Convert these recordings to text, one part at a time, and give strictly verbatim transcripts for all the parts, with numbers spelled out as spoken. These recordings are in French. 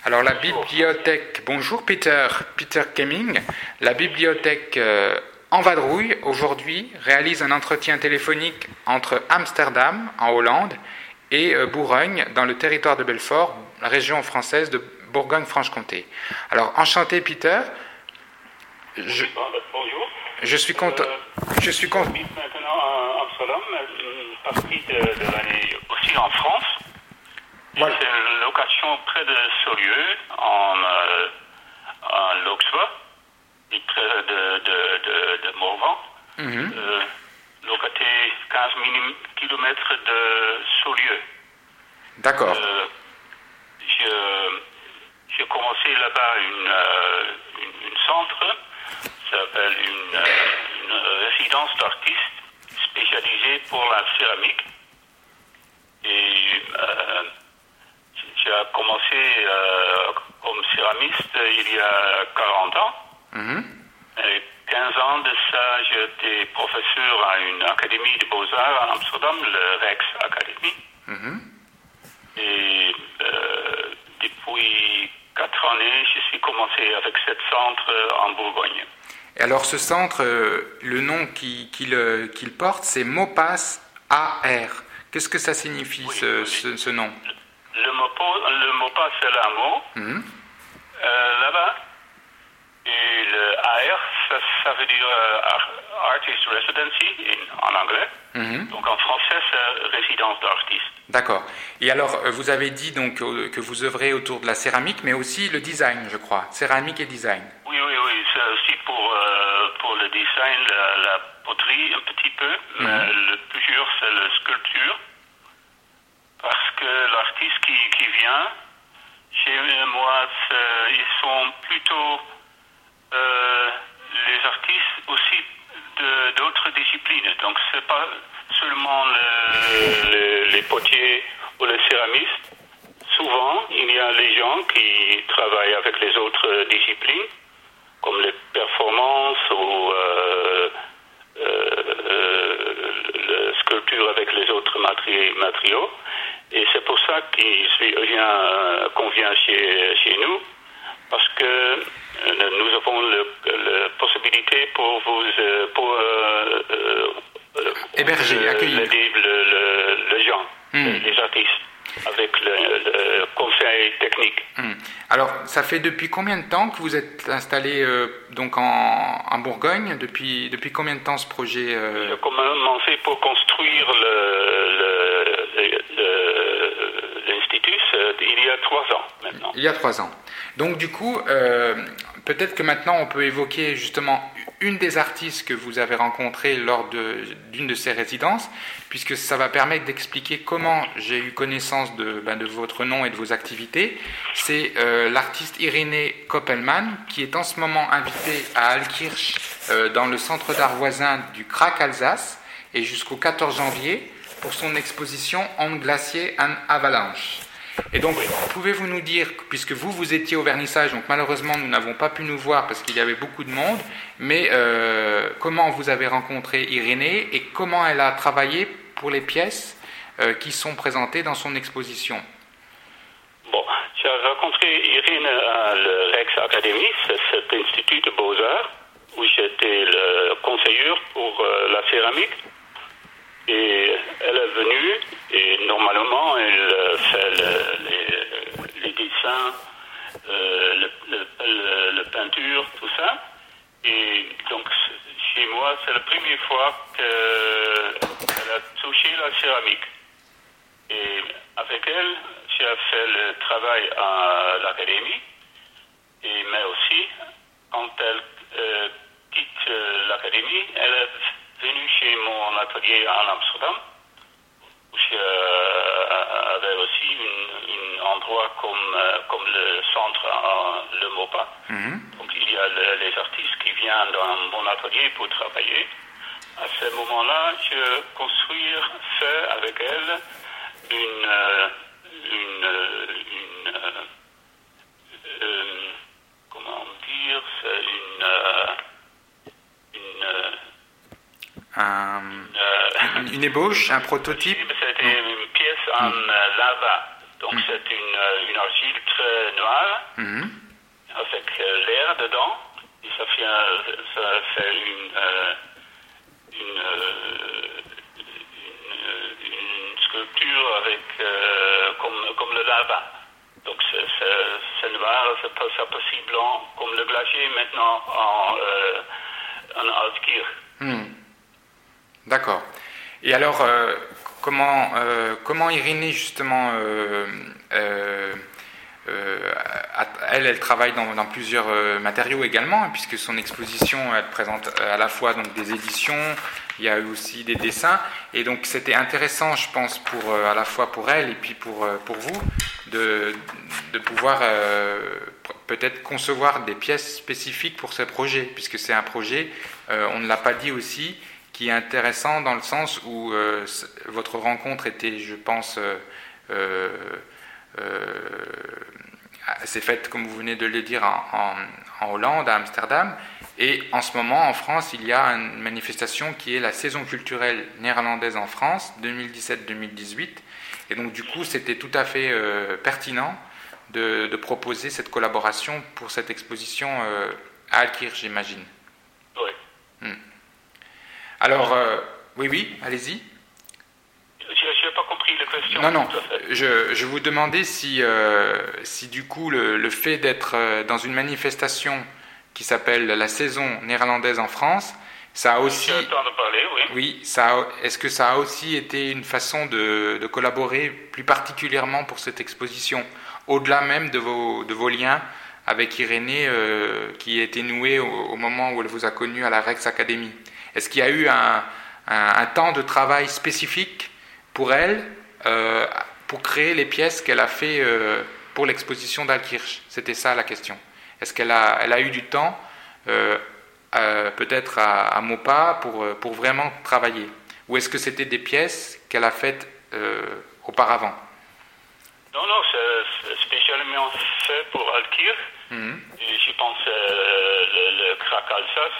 Alors la bibliothèque, bonjour Peter, Peter Kemming, la bibliothèque euh, En Vadrouille aujourd'hui réalise un entretien téléphonique entre Amsterdam en Hollande et euh, Bourgogne dans le territoire de Belfort, la région française de Bourgogne-Franche-Comté. Alors enchanté Peter, je, bonjour. Je suis content. Euh, je suis content. J'habite maintenant à Amsterdam, une partie de, de l'année aussi en France. Voilà. C'est une location près de Saulieu, en, euh, en Loxva, et près de, de, de, de Morvan. Mm-hmm. euh, locaté quinze kilomètres de Saulieu. D'accord. Euh, j'ai commencé là-bas une, euh, une, une centre, ça s'appelle une, une résidence d'artistes spécialisée pour la céramique. Et euh, j'ai commencé euh, comme céramiste il y a quarante ans. Mm-hmm. Et quinze ans de ça, j'étais professeur à une académie de beaux-arts à Amsterdam, le Rex Academy. Mm-hmm. Et euh, depuis quatre années, je suis commencé avec ce centre en Bourgogne. Et alors ce centre, euh, le nom qu'il qui qui qu'il porte, c'est Mopas A R. Qu'est-ce que ça signifie, oui, ce, oui. Ce, ce nom? Le, le, le Mopas, c'est l'amour. Mm-hmm. Euh, là-bas. Et le A R, ça, ça veut dire euh, Artist Residency en anglais. Mm-hmm. Donc en français, c'est résidence d'artiste. D'accord. Et alors, vous avez dit donc que vous œuvrez autour de la céramique, mais aussi le design, je crois. Céramique et design. Oui, oui, oui. C'est aussi pour, euh, pour le design, la, la poterie un petit peu. Mm-hmm. Mais le plus dur, c'est la sculpture. Parce que l'artiste qui, qui vient, chez moi, ils sont plutôt euh, les artistes aussi de, d'autres disciplines. Donc, c'est pas seulement le, le, les potiers ou les céramistes. Souvent, il y a les gens qui travaillent avec les autres disciplines, comme les performances ou euh, euh, la sculpture avec les autres matériaux. Et c'est pour ça qu'il vient, qu'on vient chez, chez nous, parce que nous avons la possibilité pour vous pour, euh, euh, héberger, euh, accueillir aider le, le, le gens, mm. les artistes, avec le, le conseil technique. Mm. Alors, ça fait depuis combien de temps que vous êtes installé euh, donc en, en Bourgogne? Depuis, depuis combien de temps ce projet euh... J'ai commencé pour construire le, le, le, l'institut il y a trois ans maintenant. Il y a trois ans. Donc du coup, euh, peut-être que maintenant on peut évoquer justement une des artistes que vous avez rencontrées lors de, d'une de ces résidences, puisque ça va permettre d'expliquer comment j'ai eu connaissance de, ben, de votre nom et de vos activités. C'est euh, l'artiste Irénée Koppelman, qui est en ce moment invitée à Altkirch, euh, dans le centre d'art voisin du Crac Alsace, et jusqu'au quatorze janvier, pour son exposition En glacier en avalanche. Et donc, pouvez-vous nous dire, puisque vous, vous étiez au vernissage, donc malheureusement, nous n'avons pas pu nous voir parce qu'il y avait beaucoup de monde, mais euh, comment vous avez rencontré Irénée et comment elle a travaillé pour les pièces euh, qui sont présentées dans son exposition? Bon, j'ai rencontré Irénée à la Rex Academy, c'est cet institut de beaux-arts, où j'étais le conseiller pour euh, la céramique. Et elle est venue, et normalement, elle fait le, les, les dessins, euh, le, le, le, le peinture, tout ça. Et donc, chez moi, c'est la première fois qu'elle a touché la céramique. Et avec elle, j'ai fait le travail à l'académie, et, mais aussi, quand elle euh, quitte euh, l'académie, elle est venu chez mon atelier en Amsterdam, où j'avais euh, aussi un endroit comme, euh, comme le centre, euh, le MOPA. Mm-hmm. Donc il y a le, les artistes qui viennent dans mon atelier pour travailler. À ce moment-là, je construis fait avec elle une, euh, une, une euh, euh, comment dire, c'est une, euh, une euh, Un, une, une ébauche, un prototype. C'était une pièce en mm. lava, donc mm. c'est une, une argile très noir, Mhm. avec euh, l'air dedans. Et ça fait, un- ça fait une, euh, une, euh, une, une sculpture avec, euh, comme, comme le lava. Donc c'est, c'est, c'est noir, c'est pas, c'est pas si blanc comme le glacier maintenant en, euh, en Altkirch. Hmm. D'accord. Et alors, euh, comment, euh, comment Irénée, justement, euh, euh, euh, a- elle, elle travaille dans, dans plusieurs euh, matériaux également, hein, puisque son exposition, elle présente à la fois donc, des éditions, il y a eu aussi des dessins, et donc c'était intéressant, je pense, pour, euh, à la fois pour elle et puis pour, euh, pour vous, de, de pouvoir euh, peut-être concevoir des pièces spécifiques pour ce projet, puisque c'est un projet, euh, on ne l'a pas dit aussi, qui est intéressant dans le sens où euh, votre rencontre était, je pense, euh, euh, euh, s'est faite, comme vous venez de le dire, en, en, en Hollande, à Amsterdam. Et en ce moment, en France, il y a une manifestation qui est la saison culturelle néerlandaise en France, deux mille dix-sept deux mille dix-huit. Et donc, du coup, c'était tout à fait euh, pertinent de, de proposer cette collaboration pour cette exposition euh, à Altkirch, j'imagine. Oui. Hmm. Alors, euh, oui, oui, allez-y. Je n'ai pas compris la question. Non, non, je, je vous demandais si, euh, si du coup le, le fait d'être euh, dans une manifestation qui s'appelle la saison néerlandaise en France, ça a aussi... J'ai le temps de parler, oui. Oui, ça a- est-ce que ça a aussi été une façon de, de collaborer plus particulièrement pour cette exposition, au-delà même de vos, de vos liens avec Irénée euh, qui a été noué au, au moment où elle vous a connu à la Rex Academy? Est-ce qu'il y a eu un, un, un temps de travail spécifique pour elle, euh, pour créer les pièces qu'elle a fait euh, pour l'exposition d'Altkirch? C'était ça la question. Est-ce qu'elle a, elle a eu du temps, euh, euh, peut-être à, à Mopa, pour, pour vraiment travailler? Ou est-ce que c'était des pièces qu'elle a faites euh, auparavant? Non, non, c'est, c'est spécialement fait pour Altkirch. Mhm. Et je pense euh, le, le Crac Alsace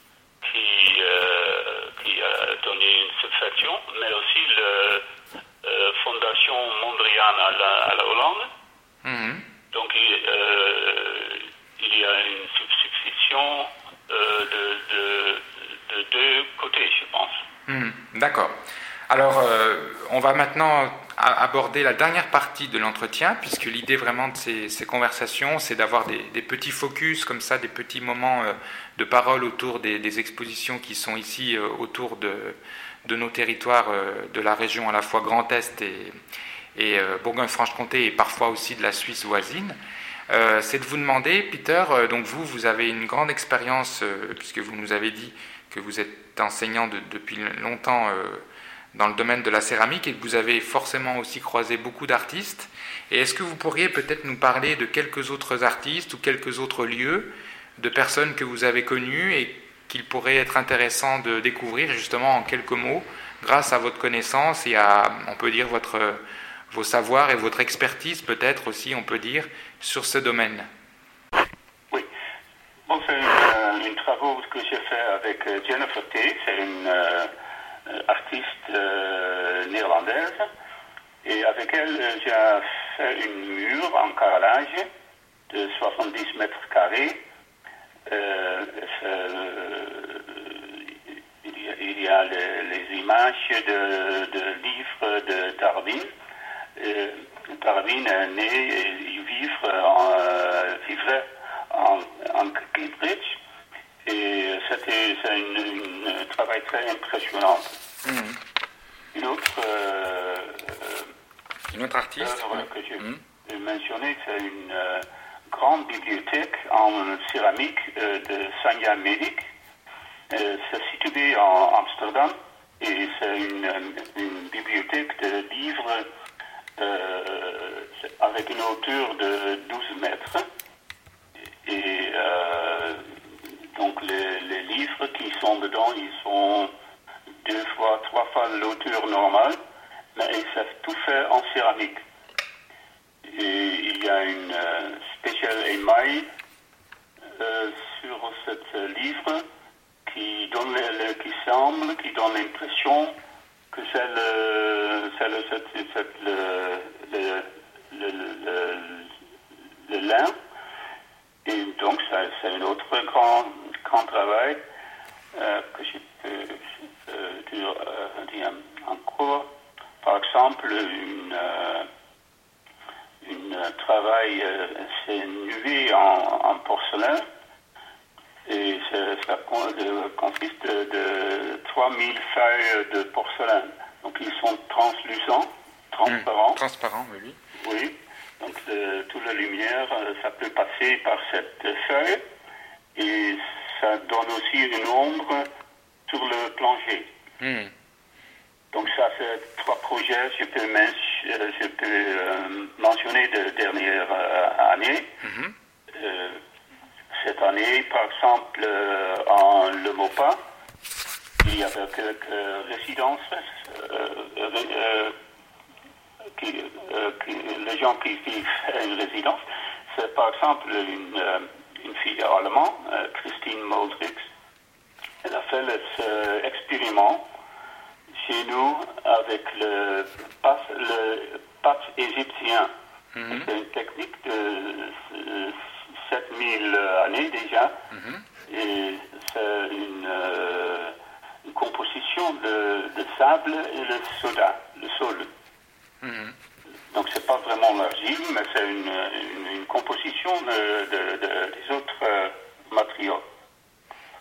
qui, euh, qui a donné une subvention, mais aussi la euh, Fondation Mondrian à la, à la Hollande. Mhm. Donc il, euh, il y a une substitution euh, de, de, de deux côtés, je pense. Mhm. D'accord. Alors, euh, on va maintenant a- aborder la dernière partie de l'entretien, puisque l'idée vraiment de ces, ces conversations, c'est d'avoir des, des petits focus, comme ça, des petits moments euh, de parole autour des, des expositions qui sont ici, euh, autour de, de nos territoires, euh, de la région à la fois Grand Est et, et euh, Bourgogne-Franche-Comté, et parfois aussi de la Suisse voisine. Euh, c'est de vous demander, Peter, euh, donc vous, vous avez une grande expérience, euh, puisque vous nous avez dit que vous êtes enseignant de- depuis longtemps euh, dans le domaine de la céramique et que vous avez forcément aussi croisé beaucoup d'artistes. Et est-ce que vous pourriez peut-être nous parler de quelques autres artistes ou quelques autres lieux, de personnes que vous avez connues et qu'il pourrait être intéressant de découvrir justement en quelques mots, grâce à votre connaissance et à, on peut dire, votre, vos savoirs et votre expertise peut-être aussi, on peut dire, sur ce domaine? Oui. Bon, c'est une, une travaux que j'ai fait avec euh, Jennifer T. C'est une euh, artiste euh, néerlandaise. Et avec elle, euh, j'ai fait une mur en carrelage de soixante-dix mètres carrés. Euh, euh, il y a, il y a les, les images de, de livres de Darwin. Euh, Darwin est né et vivre en, euh, vivait en, en Cambridge. Et c'était c'est une- un travail très impressionnant. Mmh. Une autre euh, Une autre artiste? œuvre que j'ai Mmh. mentionnée, c'est une euh, grande bibliothèque en céramique euh, de Sanja Medic. Euh, c'est situé en Amsterdam et c'est une, une bibliothèque de livres euh, avec une hauteur de douze mètres. Et euh, donc les, les livres qui sont dedans, ils sont deux fois, trois fois l'auteur normale, mais c'est tout fait en céramique. Et il y a une euh, spéciale émail euh, sur ce livre qui donne le, le- qui semble, qui donne l'impression que c'est le, c'est le, c'est- c'est le, le, le, le- le lin. Et donc, ça, c'est un autre grand, grand travail euh, que je peux euh, dire, euh, dire encore. Par exemple, une, euh, une travail, euh, c'est nué en, en porcelain. Et ça, ça consiste de, de trois mille feuilles de porcelaine. Donc ils sont translucents, transparents. Mmh, transparents, oui. Oui. Donc le, toute la lumière, ça peut passer par cette feuille. Et ça donne aussi une ombre sur le plancher. Mmh. Donc ça, c'est trois projets. Je peux, je peux euh, mentionner de dernière euh, année. Mmh. Euh, Cette année, par exemple, euh, en Le Maupas, il y avait quelques résidences, euh, euh, qui, euh, qui, les gens qui vivent à une résidence. C'est par exemple une, euh, une fille allemande, euh, Christine Moldrix. Elle a fait cet expériment chez nous avec le pâte, le pâte égyptien. Mm-hmm. C'est une technique de euh, sept mille années déjà, mm-hmm. et c'est une, euh, une composition de, de sable et le soda, le sol. Mm-hmm. Donc c'est pas vraiment l'argile, mais c'est une, une, une composition de, de, de, des autres euh, matériaux.